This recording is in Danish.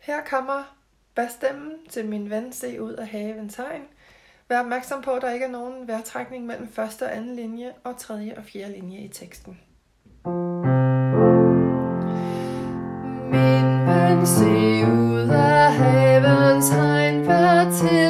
Her kommer basstemmen til min ven, se ud af havens hegn. Vær opmærksom på, at der ikke er nogen vejrtrækning mellem første og anden linje og tredje og fjerde linje i teksten. Min ven, se ud af havens hegn, vær til